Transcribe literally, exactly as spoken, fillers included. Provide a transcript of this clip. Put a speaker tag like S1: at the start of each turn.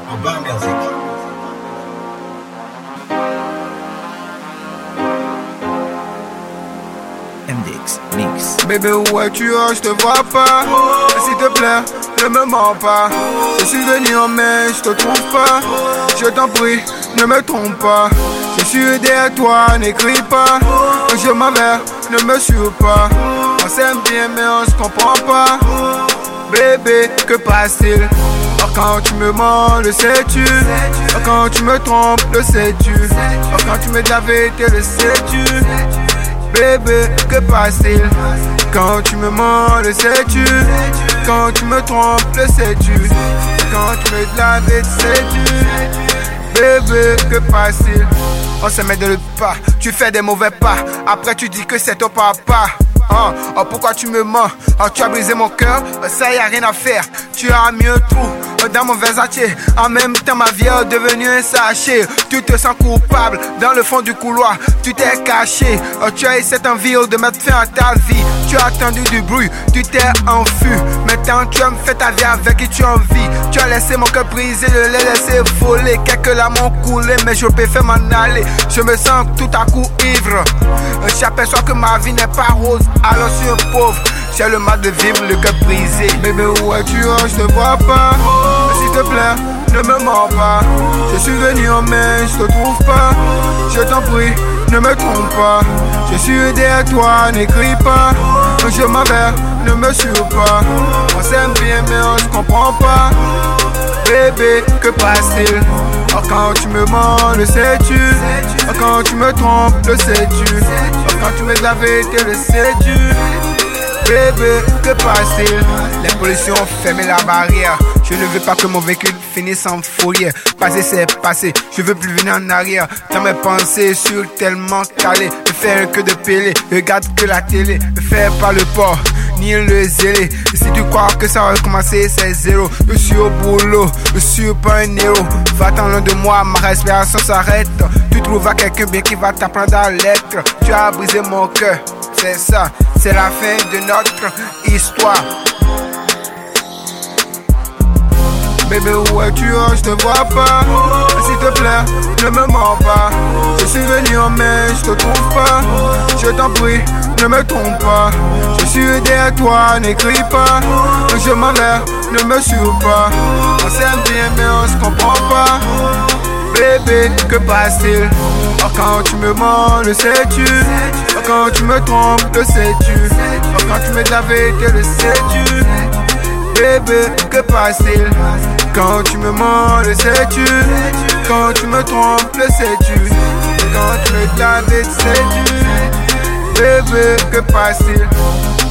S1: en bas musique.
S2: M D X Mix.
S3: Bébé, où es-tu? Oh, je te vois pas. S'il te plaît, ne me mens pas. Je suis venu en mai, je te trouve pas. Je t'en prie, ne me trompe pas. Je suis derrière toi, n'écris pas. Je m'en vais, ne me suis pas. On s'aime bien, mais on se comprend pas. Bébé, que passe-t-il? Oh, quand tu me mens, le sais-tu? Oh, quand tu me trompes, le sais-tu? Oh, quand tu me dis la vérité, le sais-tu? Bébé, que passe-t-il? Quand tu me mens, le sais-tu? Quand tu me trompes, le sais-tu? Quand tu me dis la vérité, sais-tu? Bébé, que passe-t-il? On se met de le pas, tu fais des mauvais pas. Après tu dis que c'est ton papa. Oh, oh, pourquoi tu me mens? Oh, tu as brisé mon cœur, ça y a rien à faire. Tu as mis un trou dans mon Versace. En même temps ma vie est devenue un sachet. Tu te sens coupable dans le fond du couloir. Tu t'es caché, oh, tu as eu cette envie de mettre fin à ta vie. Tu as attendu du bruit, tu t'es enfui. Maintenant tu as fait ta vie avec qui tu as envie. Tu as laissé mon cœur briser, je l'ai laissé voler. Quelques larmes ont coulé, mais je préfère m'en aller. Je me sens tout à coup ivre. J'aperçois que ma vie n'est pas rose. Alors je suis un pauvre, j'ai le mal de vivre, le cœur brisé. Bébé, où es-tu? Oh, je te vois pas. S'il te plaît, ne me mens pas. Je suis venu en mai, je te trouve pas. Je t'en prie, ne me trompe pas. Je suis derrière toi, n'écris pas. Je m'en vais, ne me suis pas. On s'aime bien, mais on se comprend pas. Bébé, que passe-t-il? Oh, quand tu me mens, le sais-tu? Oh, quand tu me trompes, le sais-tu? Oh, quand tu me dis la vérité, le sais-tu? Bébé, que passe-t-il? Les pollutions ont fermé la barrière. Je ne veux pas que mon véhicule finisse en fourrière. Passé c'est passé, je veux plus venir en arrière. Dans mes pensées sur tellement calé. Ne faire que de péler, regarde que la télé. Ne faire pas le port, ni le zélé. Et si tu crois que ça va recommencer, c'est zéro. Je suis au boulot, je suis pas un héros. Va-t'en loin de moi, ma respiration s'arrête. Tu trouveras quelqu'un bien qui va t'apprendre à l'être. Tu as brisé mon cœur, c'est ça, c'est la fin de notre histoire. Bébé, où es-tu? Oh, je te vois pas. S'il te plaît, ne me mens pas. Je suis venu en mai, je te trouve pas. Je t'en prie, ne me trompe pas. Je suis derrière toi, n'écris pas. Je m'en vais, ne me suis pas. On s'aime bien, mais on se comprend pas. Bébé, que passe-t-il? Oh, quand tu me mens, le sais-tu? Oh, quand tu me trompes, le sais-tu? Oh, quand tu me dis la vérité, le sais-tu? Bébé, que passe-t-il? Quand tu me mens, le sais-tu? Quand tu me trompes, le sais-tu? Quand tu me dis la vérité, sais-tu? Bébé, que passe-t-il?